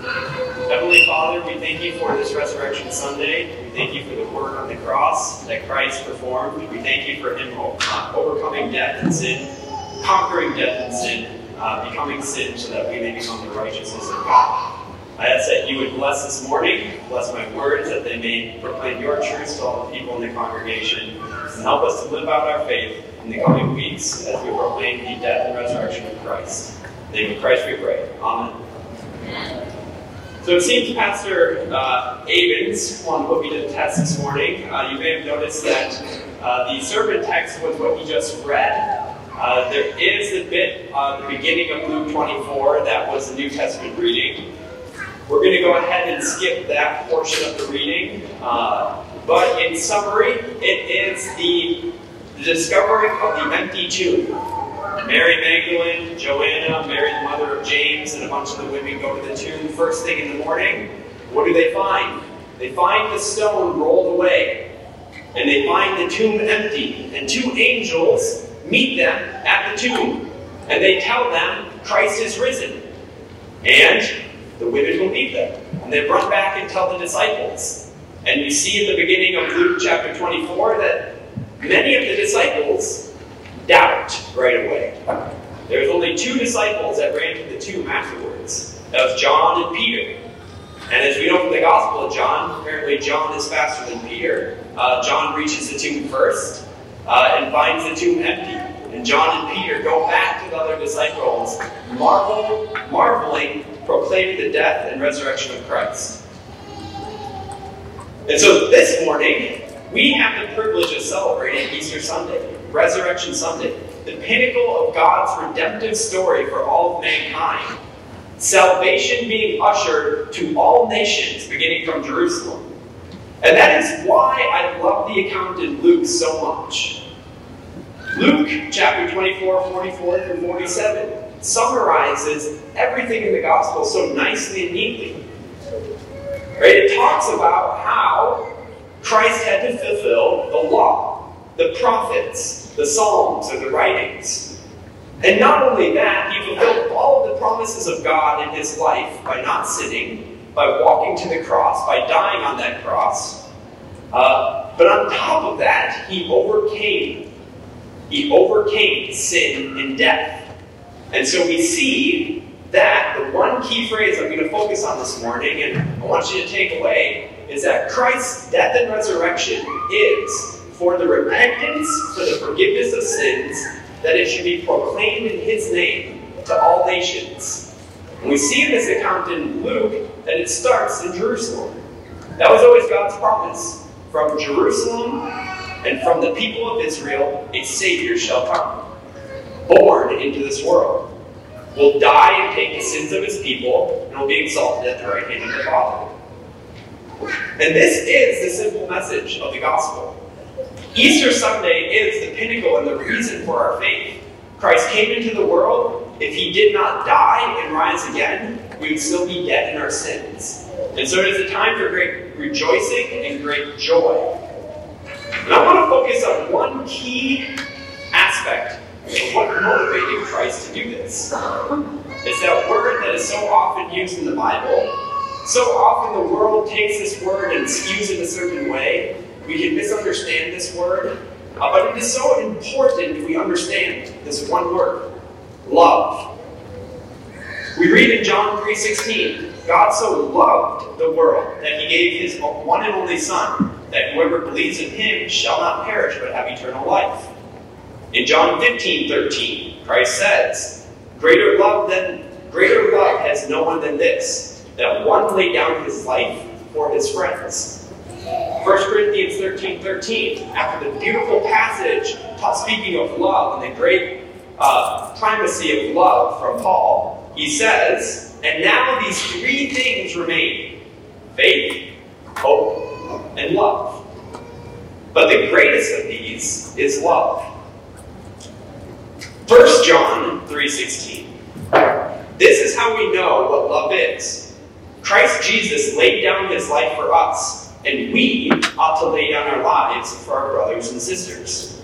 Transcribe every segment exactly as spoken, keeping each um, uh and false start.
Heavenly Father, we thank you for this Resurrection Sunday. We thank you for the work on the cross that Christ performed. We thank you for him uh, overcoming death and sin, conquering death and sin, uh, becoming sin so that we may become the righteousness of God. I ask that you would bless this morning, bless my words, that they may proclaim your truths to all the people in the congregation, and help us to live out our faith in the coming weeks as we proclaim the death and resurrection of Christ. In the name of Christ we pray. Amen. So it seems Pastor uh, Avens wanted to put me to the test this morning. Uh, you may have noticed that uh, the sermon text was what he just read. Uh, there is a bit at uh, the beginning of Luke twenty-four that was the New Testament reading. We're going to go ahead and skip that portion of the reading. Uh, but in summary, it is the, the discovery of the empty tomb. Mary Magdalene, Joanna, Mary the mother of James, and a bunch of the women go to the tomb first thing in the morning. What do they find? They find the stone rolled away. And they find the tomb empty. And two angels meet them at the tomb. And they tell them Christ is risen. And the women believe them. And they run back and tell the disciples. And you see in the beginning of Luke chapter twenty-four that many of the disciples doubt right away. There's only two disciples that ran to the tomb afterwards. That was John and Peter. And as we know from the Gospel of John, apparently John is faster than Peter. Uh, John reaches the tomb first uh, and finds the tomb empty. And John and Peter go back to the other disciples, marvel, marveling, proclaiming the death and resurrection of Christ. And so this morning, we have the privilege of celebrating Easter Sunday, Resurrection Sunday, the pinnacle of God's redemptive story for all of mankind. Salvation being ushered to all nations, beginning from Jerusalem. And that is why I love the account in Luke so much. Luke chapter twenty-four, forty-four through forty-seven summarizes everything in the gospel so nicely and neatly. Right? It talks about how Christ had to fulfill the law, the prophets, the Psalms, or the writings. And not only that, he fulfilled all of the promises of God in his life by not sinning, by walking to the cross, by dying on that cross. Uh, but on top of that, he overcame He overcame sin and death. And so we see that the one key phrase I'm going to focus on this morning, and I want you to take away, is that Christ's death and resurrection is for the repentance, for the forgiveness of sins, that it should be proclaimed in his name to all nations. And we see in this account in Luke that it starts in Jerusalem. That was always God's promise. From Jerusalem and from the people of Israel, a Savior shall come, born into this world, will die and take the sins of his people, and will be exalted at the right hand of the Father. And this is the simple message of the gospel. Easter Sunday is the pinnacle and the reason for our faith. Christ came into the world. If he did not die and rise again, we would still be dead in our sins. And so it is a time for great rejoicing and great joy. And I want to focus on one key aspect of what motivated Christ to do this. It's that word that is so often used in the Bible. So often the world takes this word and skews it a certain way. We can misunderstand this word. Uh, but it is so important we understand this one word, love. We read in John three sixteen, God so loved the world that he gave his one and only Son, that whoever believes in him shall not perish but have eternal life. In John fifteen thirteen, Christ says, Greater love than greater love has no one than this, that one lay down his life for his friends. First Corinthians thirteen thirteen, after the beautiful passage speaking of love and the great uh, primacy of love from Paul, he says, and now these three things remain, faith, hope, and love. But the greatest of these is love. First John three sixteen. This is how we know what love is. Christ Jesus laid down his life for us, and we ought to lay down our lives for our brothers and sisters.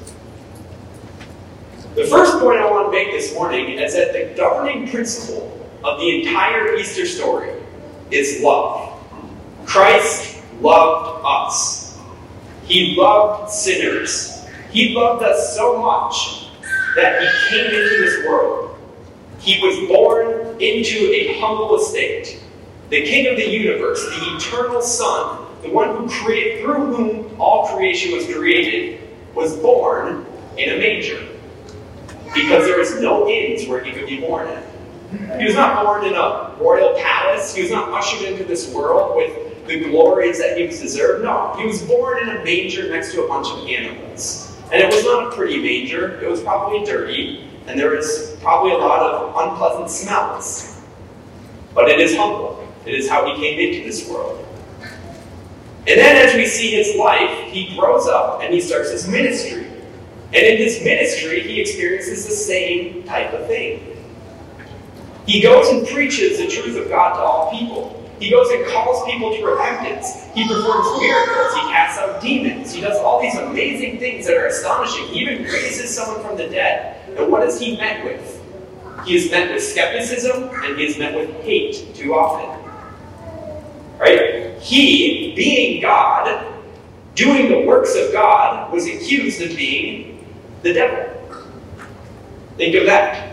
The first point I want to make this morning is that the governing principle of the entire Easter story is love. Christ loved us. He loved sinners. He loved us so much that he came into this world. He was born into a humble estate. The King of the universe, the eternal Son, the one who created, through whom all creation was created, was born in a manger. Because there was no inns where he could be born in. He was not born in a royal palace. He was not ushered into this world with the glories that he was deserved. No, he was born in a manger next to a bunch of animals. And it was not a pretty manger. It was probably dirty, and there was probably a lot of unpleasant smells. But it is humble. It is how he came into this world. And then as we see his life, he grows up and he starts his ministry. And in his ministry, he experiences the same type of thing. He goes and preaches the truth of God to all people. He goes and calls people to repentance. He performs miracles. He casts out demons. He does all these amazing things that are astonishing. He even raises someone from the dead. And what is he met with? He is met with skepticism, and he is met with hate too often. Right? He, being God, doing the works of God, was accused of being the devil. Think of that.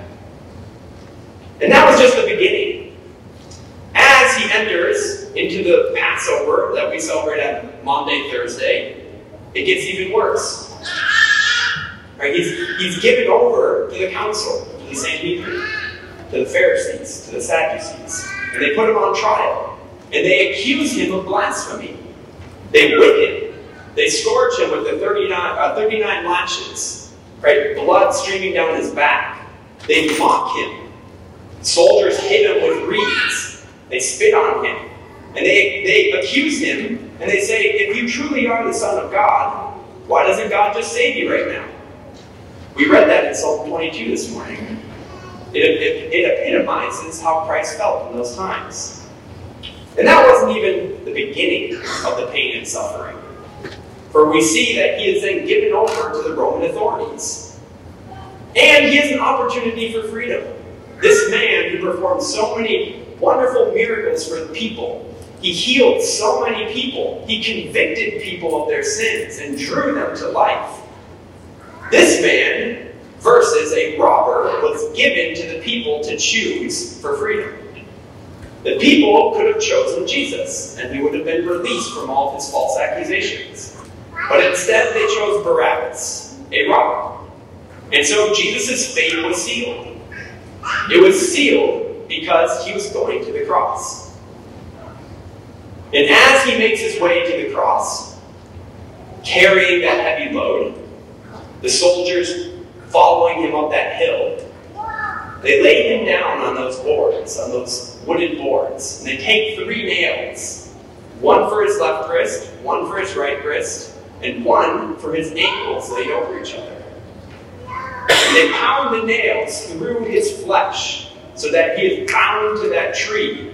And that was just the beginning. As he enters into the Passover that we celebrate on Maundy, Thursday, it gets even worse. Right? He's, he's given over to the council, to the Sanhedrin, to the Pharisees, to the Sadducees. And they put him on trial. And they accuse him of blasphemy. They whip him. They scourge him with the thirty-nine, uh, thirty-nine lashes. Right? Blood streaming down his back. They mock him. Soldiers hit him with reeds. They spit on him. And they, they accuse him. And they say, if you truly are the Son of God, why doesn't God just save you right now? We read that in Psalm twenty-two this morning. It, it, it epitomizes how Christ felt in those times. And that wasn't even the beginning of the pain and suffering. For we see that he is then given over to the Roman authorities. And he has an opportunity for freedom. This man who performed so many wonderful miracles for the people, he healed so many people, he convicted people of their sins and drew them to life. This man, versus a robber, was given to the people to choose for freedom. The people could have chosen Jesus, and he would have been released from all of his false accusations. But instead, they chose Barabbas, a robber. And so Jesus' fate was sealed. It was sealed because he was going to the cross. And as he makes his way to the cross, carrying that heavy load, the soldiers following him up that hill, they lay him down on those boards, on those wooden boards, and they take three nails, one for his left wrist, one for his right wrist, and one for his ankles laid over each other. And they pound the nails through his flesh so that he is bound to that tree.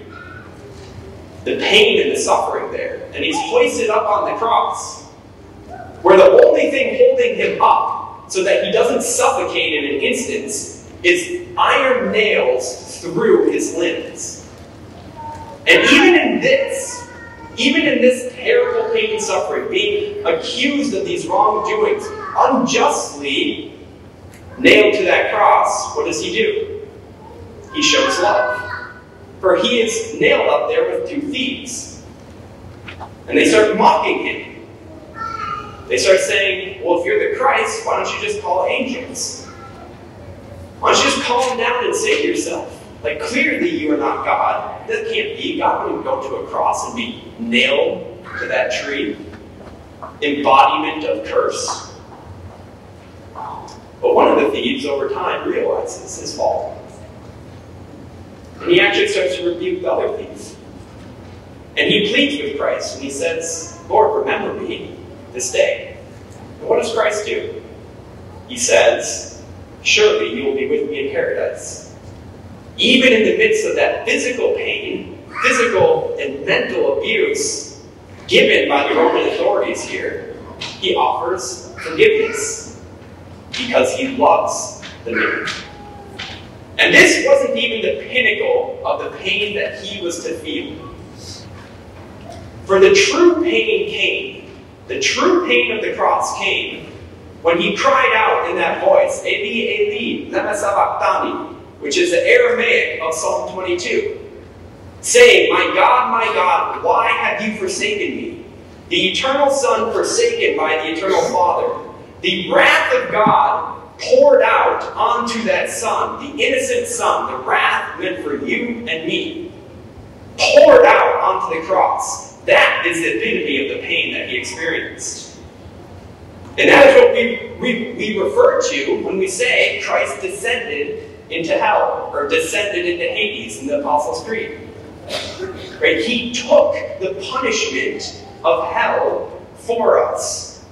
The pain and the suffering there. And he's hoisted up on the cross, where the only thing holding him up so that he doesn't suffocate in an instant is iron nails through his limbs. And even in this, even in this terrible pain and suffering, being accused of these wrongdoings, unjustly nailed to that cross, what does he do? He shows love. For he is nailed up there with two thieves. And they start mocking him. They start saying, well, if you're the Christ, why don't you just call angels? Why don't you just call them down and save yourself? Like, clearly you are not God. That can't be. God wouldn't go to a cross and be nailed to that tree. Embodiment of curse. But one of the thieves over time realizes his fault. And he actually starts to rebuke the other thief. And he pleads with Christ and he says, Lord, remember me this day. And what does Christ do? He says, surely you will be with me in paradise. Even in the midst of that physical pain, physical and mental abuse given by the Roman authorities here, he offers forgiveness because he loves the man. And this wasn't even the pinnacle of the pain that he was to feel. For the true pain came, the true pain of the cross came when he cried out in that voice, Eli, Eli, lema sabachthani, which is the Aramaic of Psalm twenty-two, saying, My God, my God, why have you forsaken me? The eternal Son forsaken by the eternal Father. The wrath of God poured out onto that Son, the innocent Son, the wrath meant for you and me, poured out onto the cross. That is the epitome of the pain that he experienced. And that is what we, we, we refer to when we say Christ descended into hell, or descended into Hades in the Apostles' Creed. Right? He took the punishment of hell for us.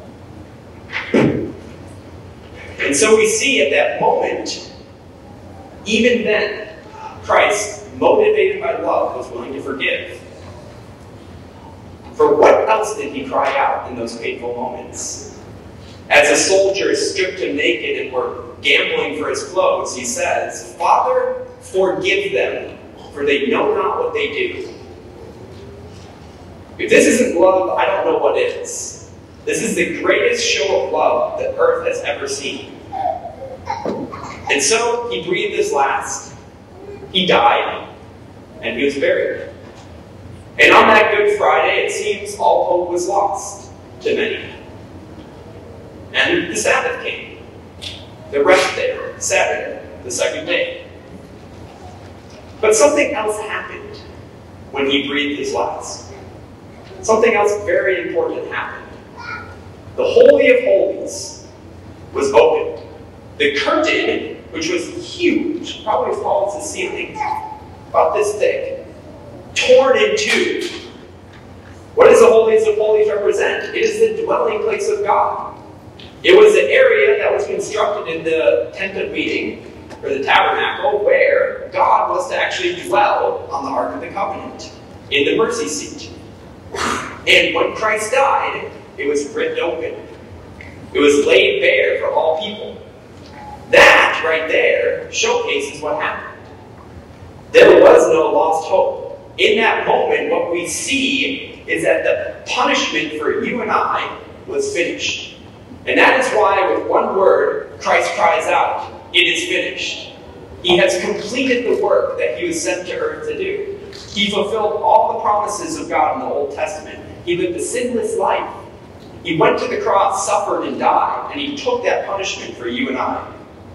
And so we see at that moment, even then, Christ, motivated by love, was willing to forgive. For what else did he cry out in those painful moments? As a soldier stripped him naked and were gambling for his clothes, he says, Father, forgive them, for they know not what they do. If this isn't love, I don't know what is. This is the greatest show of love that earth has ever seen. And so he breathed his last. He died, and he was buried. And on that Good Friday, it seems all hope was lost to many. And the Sabbath came. The rest day, Saturday, the second day. But something else happened when he breathed his last. Something else very important happened. The Holy of Holies was opened. The curtain, which was huge, probably as tall as the ceiling, about this thick, torn in two. What does the Holies of Holies represent? It is the dwelling place of God. It was the area that was constructed in the tent of meeting, or the tabernacle, where God was to actually dwell on the Ark of the Covenant, in the mercy seat. And when Christ died, it was ripped open. It was laid bare for all people. That, right there, showcases what happened. There was no lost hope. In that moment, what we see is that the punishment for you and I was finished. And that is why, with one word, Christ cries out, It is finished. He has completed the work that he was sent to earth to do. He fulfilled all the promises of God in the Old Testament. He lived a sinless life. He went to the cross, suffered, and died, and he took that punishment for you and I.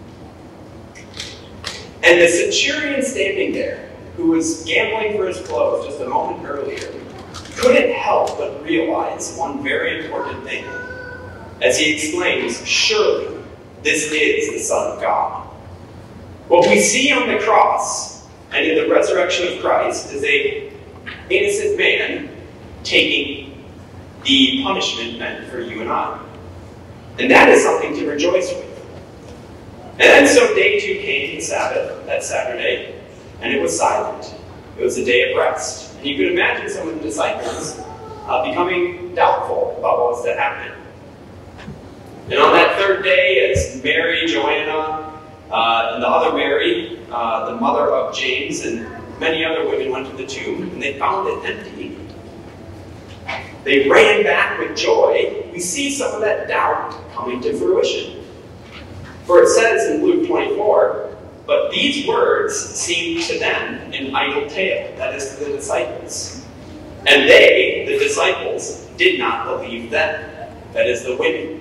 And the centurion standing there, who was gambling for his clothes just a moment earlier, couldn't help but realize one very important thing. As he exclaims, Surely this is the Son of God. What we see on the cross and in the resurrection of Christ is an innocent man taking the punishment meant for you and I. And that is something to rejoice with. And then so day two came, the Sabbath, that Saturday, and it was silent. It was a day of rest. And you could imagine some of the disciples uh, becoming doubtful about what was to happen. And on that third day, as Mary, Joanna, uh, and the other Mary, uh, the mother of James, and many other women went to the tomb, and they found it empty. They ran back with joy. We see some of that doubt coming to fruition. For it says in Luke twenty-four, But these words seemed to them an idle tale, that is to the disciples. And they, the disciples, did not believe them, that is the women.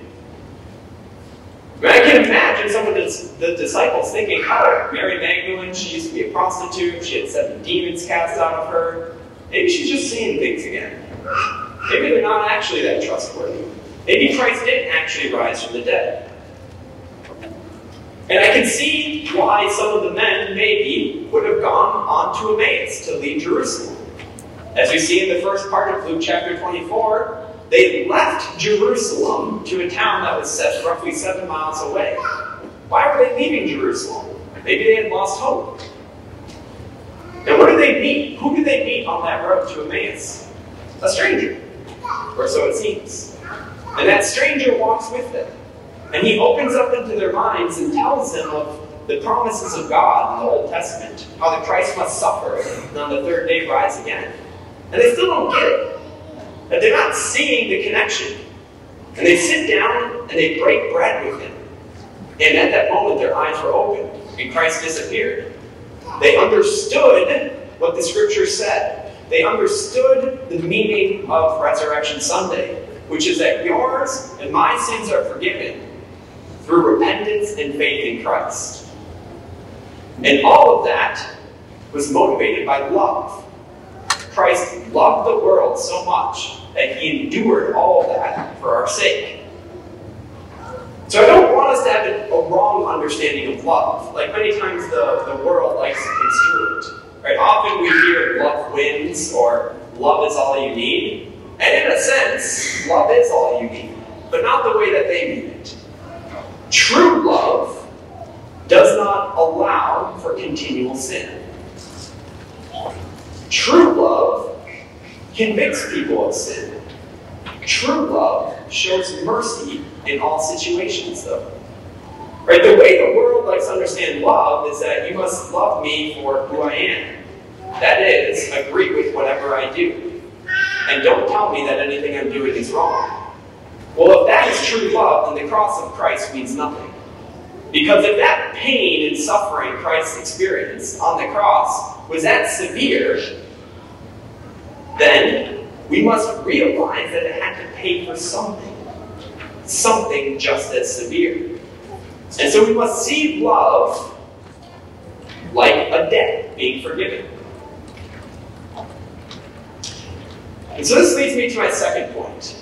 I can imagine some of the, the disciples thinking, oh, Mary Magdalene, she used to be a prostitute, she had seven demons cast out of her. Maybe she's just seeing things again. Maybe they're not actually that trustworthy. Maybe Christ didn't actually rise from the dead. And I can see why some of the men maybe would have gone on to Emmaus to leave Jerusalem. As we see in the first part of Luke chapter twenty-four, they left Jerusalem to a town that was set roughly seven miles away. Why were they leaving Jerusalem? Maybe they had lost hope. And what did they meet? Who did they meet on that road to Emmaus? A stranger. Or so it seems. And that stranger walks with them. And he opens up into their minds and tells them of the promises of God in the Old Testament. How the Christ must suffer and on the third day rise again. And they still don't get it. that they're not seeing the connection. And they sit down and they break bread with him. And at that moment, their eyes were opened, and Christ disappeared. They understood what the scripture said. They understood the meaning of Resurrection Sunday, which is that yours and my sins are forgiven through repentance and faith in Christ. And all of that was motivated by love. Christ loved the world so much that he endured all of that for our sake. So I don't want us to have a, a wrong understanding of love. Like many times the, the world likes to construe it. Right? Often we hear love wins or love is all you need. And in a sense, love is all you need, but not the way that they mean it. True love does not allow for continual sin. True love convicts people of sin. True love shows mercy in all situations, though. Right? The way the world likes to understand love is that you must love me for who I am. That is, agree with whatever I do. And don't tell me that anything I'm doing is wrong. Well, if that is true love, then the cross of Christ means nothing. Because if that pain and suffering Christ experienced on the cross was that severe, then we must realize that it had to pay for something. Something just as severe. And so we must see love like a debt being forgiven. And so this leads me to my second point.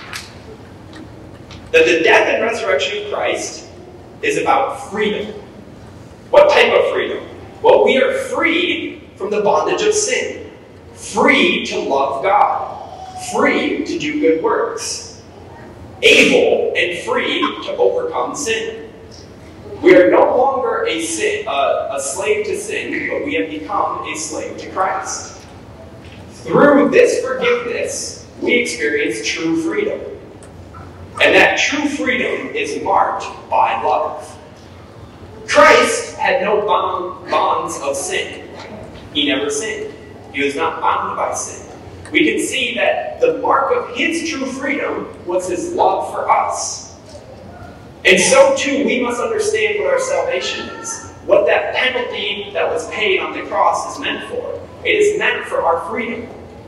That the death and resurrection of Christ is about freedom. What type of freedom? Well, we are free from the bondage of sin. Free to love God. Free to do good works. Able and free to overcome sin. We are no longer a, sin, uh, a slave to sin, but we have become a slave to Christ. Through this forgiveness, we experience true freedom. And that true freedom is marked by love. Christ had no bond, bonds of sin. He never sinned. He was not bound by sin. We can see that the mark of his true freedom was his love for us. And so too, we must understand what our salvation is. What that penalty that was paid on the cross is meant for. It is meant for our freedom.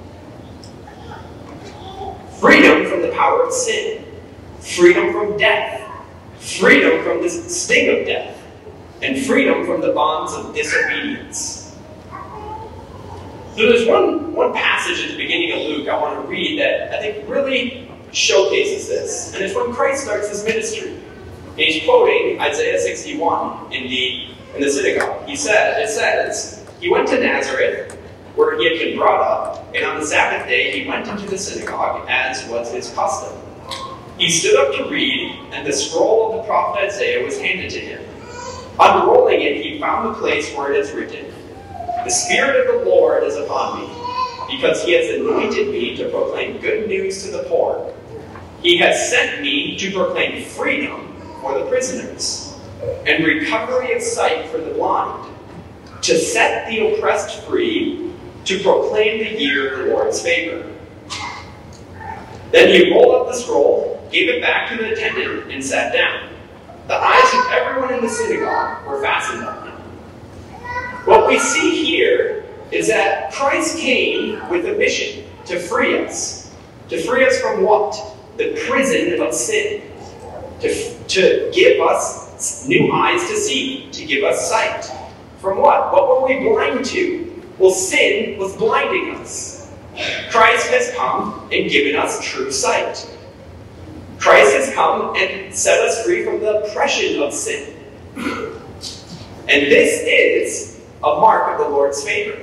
Freedom from the power of sin. Freedom from death. Freedom from the sting of death. And freedom from the bonds of disobedience. So there's one, one passage at the beginning of Luke I want to read that I think really showcases this. And it's when Christ starts his ministry. And he's quoting Isaiah sixty-one in the, in the synagogue. He said, it says, he went to Nazareth, where he had been brought up, and on the Sabbath day he went into the synagogue, as was his custom. He stood up to read, and the scroll of the prophet Isaiah was handed to him. Unrolling it, he found the place where it is written, "The Spirit of the Lord is upon me, because he has anointed me to proclaim good news to the poor. He has sent me to proclaim freedom for the prisoners, and recovery of sight for the blind, to set the oppressed free, to proclaim the year of the Lord's favor." Then he rolled up the scroll, gave it back to the attendant, and sat down. The eyes of everyone in the synagogue were fastened on him. What we see here is that Christ came with a mission to free us. To free us from what? The prison of sin. To, to give us new eyes to see. To give us sight. From what? What were we blind to? Well, sin was blinding us. Christ has come and given us true sight. Christ has come and set us free from the oppression of sin. And this is a mark of the Lord's favor.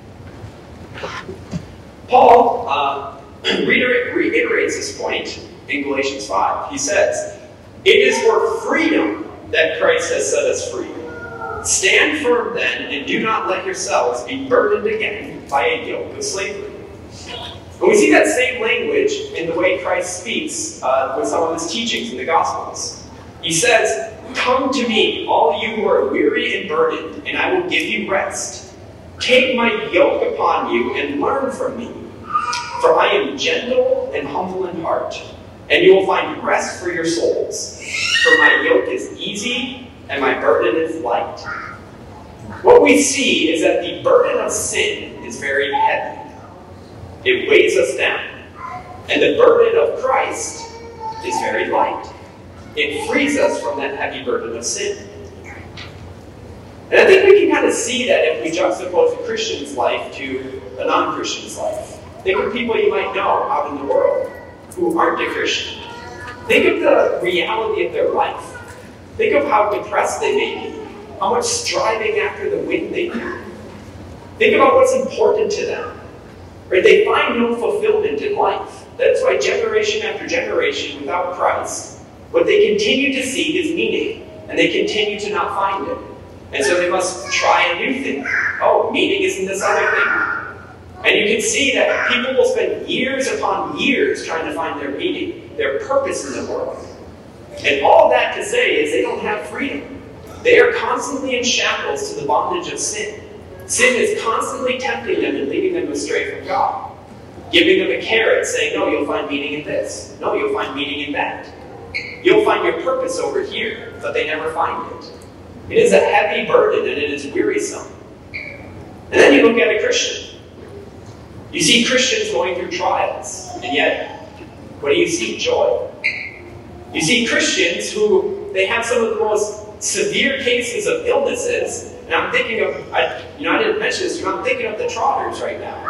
Paul uh, reiterates this point in Galatians five. He says, "It is for freedom that Christ has set us free. Stand firm then, and do not let yourselves be burdened again by a yoke of slavery." And we see that same language in the way Christ speaks uh, with some of his teachings in the Gospels. He says, "Come to me, all you who are weary and burdened, and I will give you rest. Take my yoke upon you and learn from me, For I am gentle and humble in heart, and you will find rest for your souls. For my yoke is easy, and my burden is light. What we see is that the burden of sin is very heavy. It weighs us down. And the burden of Christ is very light. It frees us from that heavy burden of sin. And I think we can kind of see that if we juxtapose a Christian's life to a non-Christian's life. Think of people you might know out in the world who aren't a Christian. Think of the reality of their life. Think of how depressed they may be, how much striving after the wind they do. Think about what's important to them. Right? They find no fulfillment in life. That's why generation after generation without Christ, what they continue to seek is meaning, and they continue to not find it. And so they must try a new thing. Oh, meaning is in this other thing. And you can see that people will spend years upon years trying to find their meaning, their purpose in the world. And all that to say is they don't have freedom. They are constantly in shackles to the bondage of sin. Sin is constantly tempting them and leading them astray from God. Giving them a carrot, saying, no, you'll find meaning in this. No, you'll find meaning in that. You'll find your purpose over here, but they never find it. It is a heavy burden and it is wearisome. And then you look at a Christian. You see Christians going through trials, and yet, what do you see? Joy. You see Christians who, they have some of the most severe cases of illnesses, and I'm thinking of, I, you know, I didn't mention this, but I'm thinking of the trotters right now.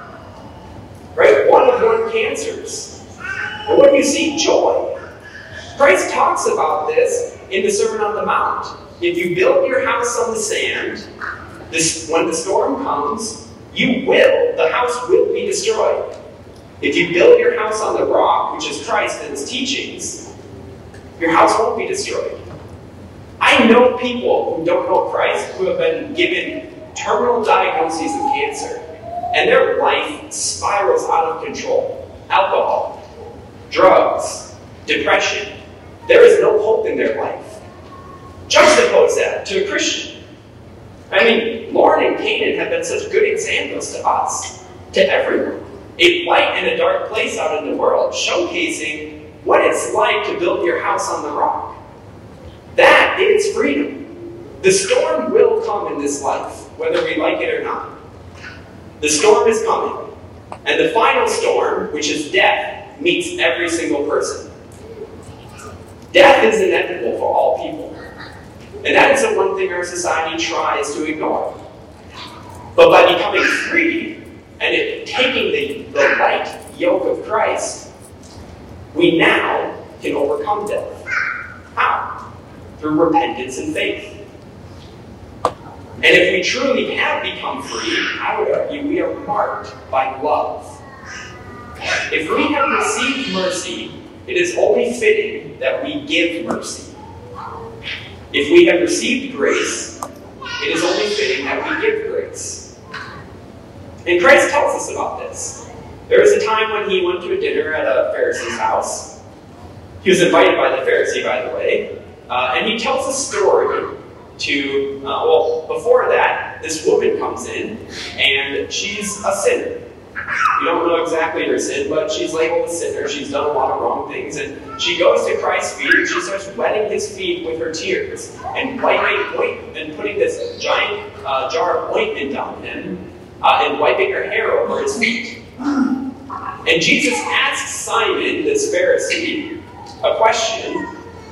Right? One of one cancers. And what do you see? Joy. Christ talks about this in the Sermon on the Mount. If you build your house on the sand, this, when the storm comes, you will, the house will be destroyed. If you build your house on the rock, which is Christ and his teachings, your house won't be destroyed. I know people who don't know Christ who have been given terminal diagnoses of cancer, and their life spirals out of control. Alcohol, drugs, depression. There is no hope in their life. Juxtapose that to a Christian. I mean, Lauren and Canaan have been such good examples to us, to everyone. A light in a dark place out in the world, showcasing what it's like to build your house on the rock. That is freedom. The storm will come in this life, whether we like it or not. The storm is coming. And the final storm, which is death, meets every single person. Death is inevitable for all people. And that is the one thing our society tries to ignore. But by becoming free, and it, taking the, the light yoke of Christ, we now can overcome death. How? Through repentance and faith. And if we truly have become free, I would argue we are marked by love. If we have received mercy, it is only fitting that we give mercy. If we have received grace, it is only fitting that we give grace. And Christ tells us about this. There was a time when he went to a dinner at a Pharisee's house. He was invited by the Pharisee, by the way. Uh, and he tells a story to, uh, well, before that, this woman comes in, and she's a sinner. You don't know exactly her sin, but she's labeled a sinner. She's done a lot of wrong things. And she goes to Christ's feet, and she starts wetting his feet with her tears, and wiping ointment, and putting this giant uh, jar of ointment on him, uh, and wiping her hair over his feet. And Jesus asks Simon, this Pharisee, a question.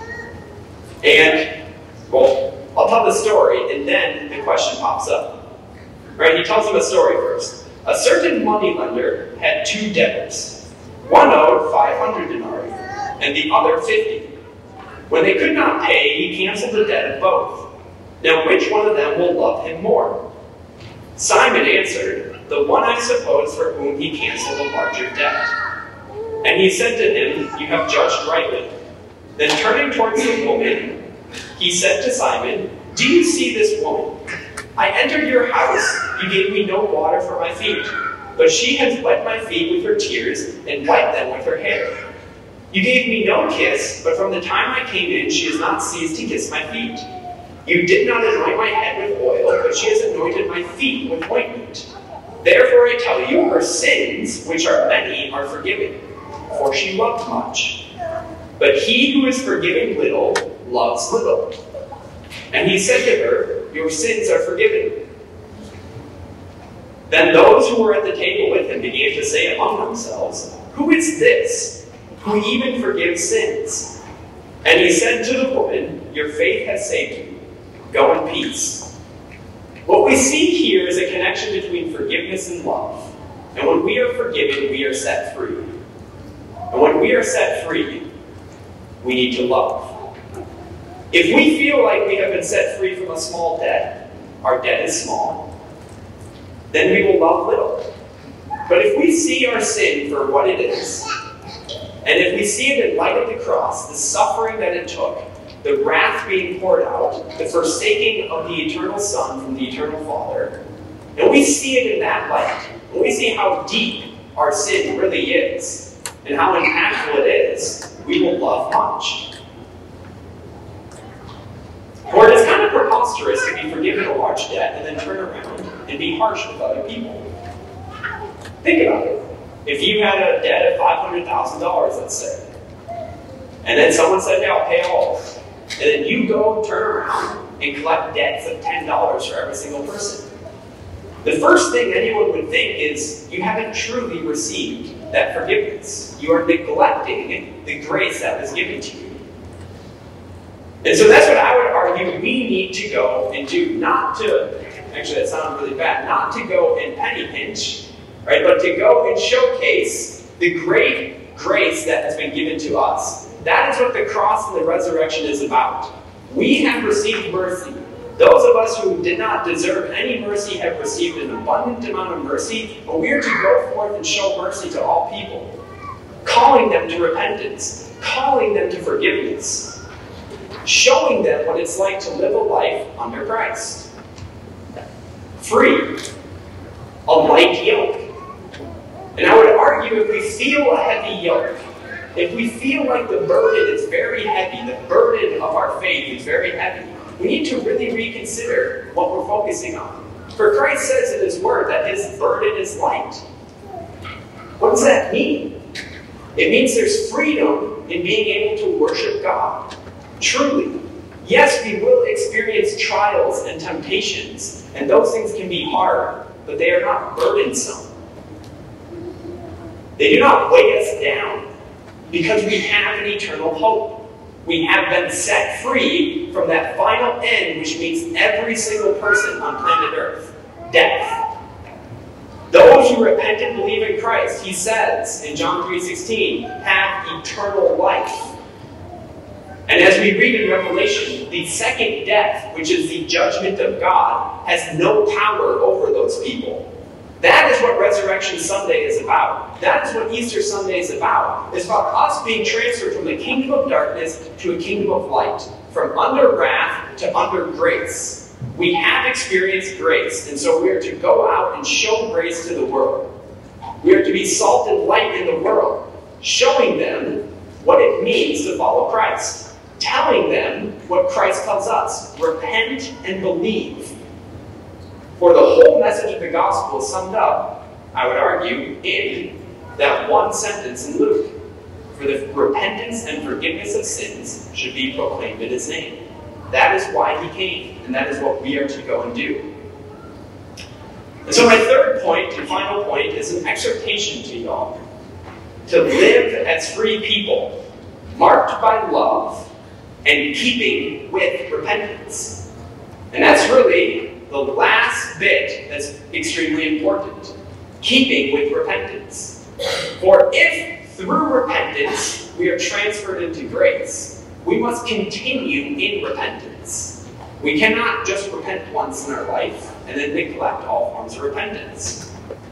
And, well, I'll tell the story, and then the question pops up. Right? He tells him a story first. A certain moneylender had two debtors. One owed five hundred denarii, and the other fifty. When they could not pay, he canceled the debt of both. Now which one of them will love him more? Simon answered, the one, I suppose, for whom he canceled a larger debt. And he said to him, you have judged rightly. Then turning towards the woman, he said to Simon, do you see this woman? I entered your house. You gave me no water for my feet, but she has wet my feet with her tears and wiped them with her hair. You gave me no kiss, but from the time I came in, she has not ceased to kiss my feet. You did not anoint my head with oil, but she has anointed my feet with ointment. Therefore I tell you, her sins, which are many, are forgiven, for she loved much. But he who is forgiven little, loves little. And he said to her, your sins are forgiven. Then those who were at the table with him began to say among themselves, who is this, who even forgives sins? And he said to the woman, your faith has saved you. Go in peace. What we see here is a connection between forgiveness and love. And when we are forgiven, we are set free. And when we are set free, we need to love. If we feel like we have been set free from a small debt, our debt is small, then we will love little. But if we see our sin for what it is, and if we see it in light of the cross, the suffering that it took, the wrath being poured out, the forsaking of the eternal Son from the eternal Father, and we see it in that light, and we see how deep our sin really is, and how impactful it is, we will love much. For it is kind of preposterous to be forgiven a large debt and then turn around and be harsh with other people. Think about it. If you had a debt of five hundred thousand dollars, let's say, and then someone said, hey, I'll pay all, and then you go and turn around and collect debts of ten dollars for every single person. The first thing anyone would think is, you haven't truly received that forgiveness. You are neglecting the grace that was given to you. And so that's what I would argue we need to go and do. Not to, actually that sounds really bad, not to go and penny pinch, right? But to go and showcase the great grace that has been given to us. That is what the cross and the resurrection is about. We have received mercy. Those of us who did not deserve any mercy have received an abundant amount of mercy, but we are to go forth and show mercy to all people, calling them to repentance, calling them to forgiveness, showing them what it's like to live a life under Christ. Free, a light yoke. And I would argue if we feel a heavy yoke, if we feel like the burden is very heavy, the burden of our faith is very heavy, we need to really reconsider what we're focusing on. For Christ says in his word that his burden is light. What does that mean? It means there's freedom in being able to worship God. Truly. Yes, we will experience trials and temptations, and those things can be hard, but they are not burdensome. They do not weigh us down, because we have an eternal hope. We have been set free from that final end which meets every single person on planet Earth. Death. Those who repent and believe in Christ, he says in John three sixteen, have eternal life. And as we read in Revelation, the second death, which is the judgment of God, has no power over those people. That is what Resurrection Sunday is about. That is what Easter Sunday is about. It's about us being transferred from the kingdom of darkness to a kingdom of light. From under wrath to under grace. We have experienced grace, and so we are to go out and show grace to the world. We are to be salt and light in the world, showing them what it means to follow Christ. Telling them what Christ tells us. Repent and believe. For the whole message of the gospel is summed up, I would argue, in that one sentence in Luke. For the repentance and forgiveness of sins should be proclaimed in his name. That is why he came, and that is what we are to go and do. And so my third point and final point is an exhortation to y'all. To live as free people, marked by love, and keeping with repentance. And that's really the last bit that's extremely important. Keeping with repentance. For if through repentance we are transferred into grace, we must continue in repentance. We cannot just repent once in our life and then neglect all forms of repentance.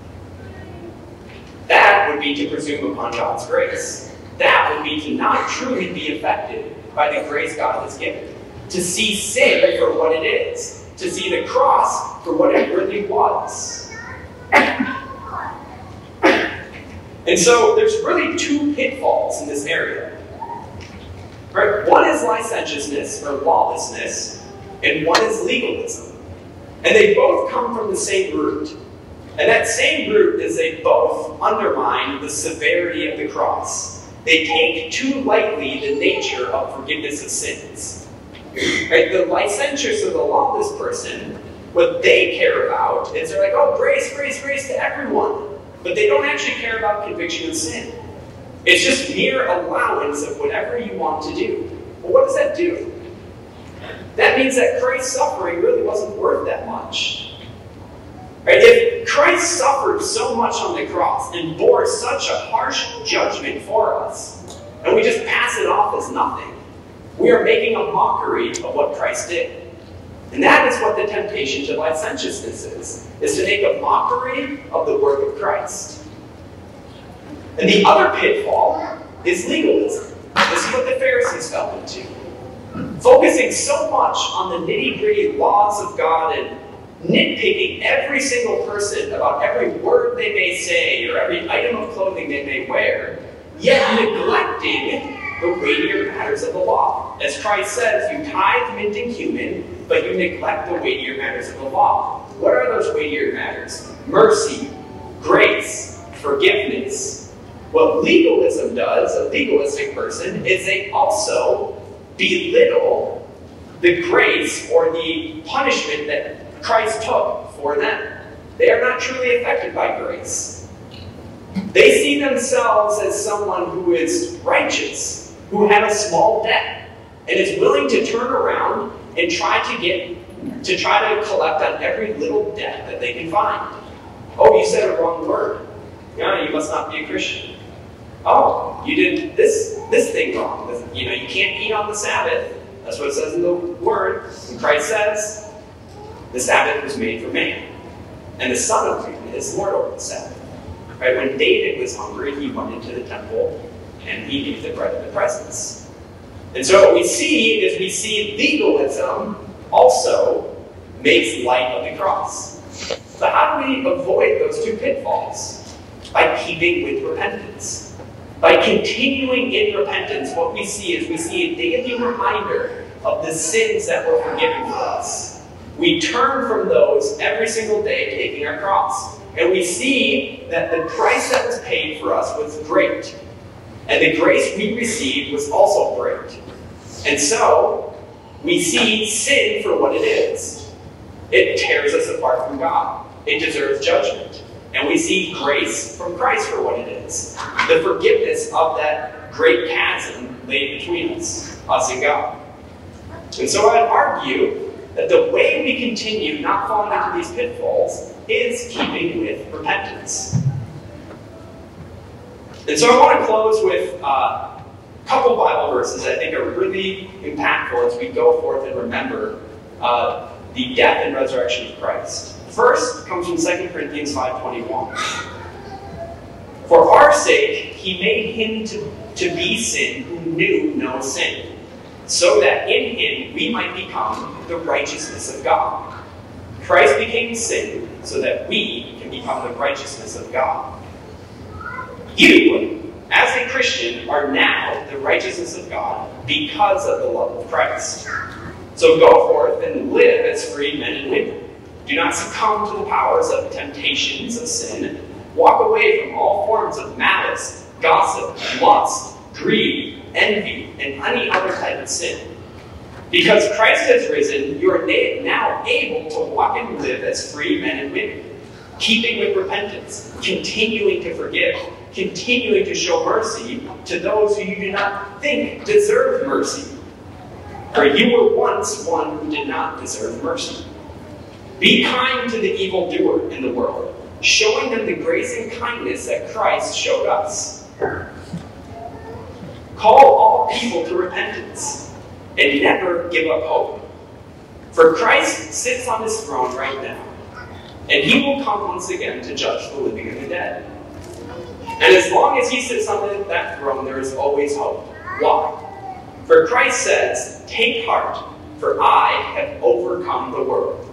That would be to presume upon God's grace. That would be to not truly be affected by the grace God has given. To see sin for what it is. To see the cross for what it really was. And so there's really two pitfalls in this area. Right? One is licentiousness or lawlessness, and one is legalism. And they both come from the same root. And that same root is they both undermine the severity of the cross. They take too lightly the nature of forgiveness of sins. Right? The licentious or the lawless person, what they care about is they're like, oh, grace, grace, grace to everyone. But they don't actually care about conviction of sin. It's just mere allowance of whatever you want to do. Well, what does that do? That means that Christ's suffering really wasn't worth that much. Right? If Christ suffered so much on the cross and bore such a harsh judgment for us, and we just pass it off as nothing, we are making a mockery of what Christ did. And that is what the temptation to licentiousness is, is to make a mockery of the work of Christ. And the other pitfall is legalism. This is what the Pharisees fell into. Focusing so much on the nitty-gritty laws of God and nitpicking every single person about every word they may say or every item of clothing they may wear, yet neglecting the weightier matters of the law. As Christ says, you tithe mint and cumin, but you neglect the weightier matters of the law. What are those weightier matters? Mercy, grace, forgiveness. What legalism does, a legalistic person, is they also belittle the grace or the punishment that Christ took for them. They are not truly affected by grace. They see themselves as someone who is righteous, who had a small debt, and is willing to turn around and try to get to try to collect on every little debt that they can find. Oh, you said a wrong word. Yeah, you must not be a Christian. Oh, you did this this thing wrong. You know, you can't eat on the Sabbath. That's what it says in the Word. And Christ says, the Sabbath was made for man, and the Son of Man is Lord over the Sabbath. Right? When David was hungry, he went into the temple and he ate the bread of the presence. And so what we see is we see legalism also makes light of the cross. So how do we avoid those two pitfalls? By keeping with repentance. By continuing in repentance, what we see is we see a daily reminder of the sins that were forgiven for us. We turn from those every single day, taking our cross. And we see that the price that was paid for us was great. And the grace we received was also great. And so, we see sin for what it is. It tears us apart from God. It deserves judgment. And we see grace from Christ for what it is. The forgiveness of that great chasm laid between us, us and God. And so I'd argue that the way we continue not falling into these pitfalls is keeping with repentance. And so I want to close with uh, a couple Bible verses that I think are really impactful as we go forth and remember uh, the death and resurrection of Christ. First comes from Second Corinthians five twenty-one. For our sake, he made him to, to be sin who knew no sin, so that in him we might become the righteousness of God. Christ became sin so that we can become the righteousness of God. You, as a Christian, are now the righteousness of God because of the love of Christ. So go forth and live as free men and women. Do not succumb to the powers of temptations of sin. Walk away from all forms of malice, gossip, lust, greed, envy, and any other type of sin. Because Christ has risen, you are now able to walk and live as free men and women, keeping with repentance, continuing to forgive, continuing to show mercy to those who you do not think deserve mercy. For you were once one who did not deserve mercy. Be kind to the evildoer in the world, showing them the grace and kindness that Christ showed us. Call all people to repentance, and never give up hope. For Christ sits on his throne right now, and he will come once again to judge the living and the dead. And as long as he sits on that throne, there is always hope. Why? For Christ says, take heart, for I have overcome the world.